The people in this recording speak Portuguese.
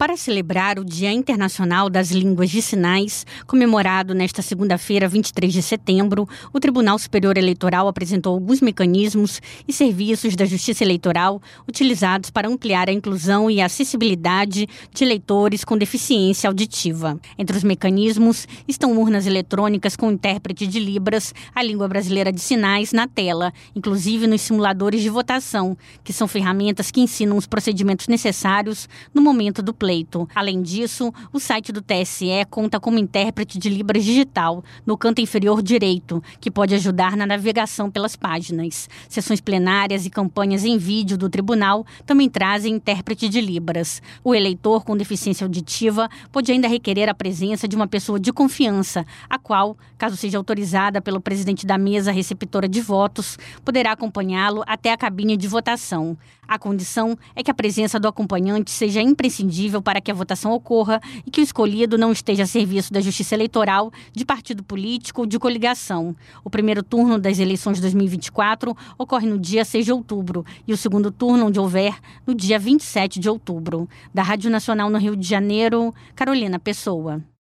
Para celebrar o Dia Internacional das Línguas de Sinais, comemorado nesta segunda-feira, 23 de setembro, o Tribunal Superior Eleitoral apresentou alguns mecanismos e serviços da Justiça Eleitoral utilizados para ampliar a inclusão e a acessibilidade de eleitores com deficiência auditiva. Entre os mecanismos estão urnas eletrônicas com intérprete de Libras, a língua brasileira de sinais, na tela, inclusive nos simuladores de votação, que são ferramentas que ensinam os procedimentos necessários no momento do pleito. Além disso, o site do TSE conta como intérprete de Libras digital, no canto inferior direito, que pode ajudar na navegação pelas páginas. Sessões plenárias e campanhas em vídeo do tribunal também trazem intérprete de Libras. O eleitor com deficiência auditiva pode ainda requerer a presença de uma pessoa de confiança, a qual, caso seja autorizada pelo presidente da mesa receptora de votos, poderá acompanhá-lo até a cabine de votação. A condição é que a presença do acompanhante seja imprescindível para que a votação ocorra e que o escolhido não esteja a serviço da Justiça Eleitoral, de partido político ou de coligação. O primeiro turno das eleições de 2024 ocorre no dia 6 de outubro e o segundo turno, onde houver, no dia 27 de outubro. Da Rádio Nacional no Rio de Janeiro, Carolina Pessoa.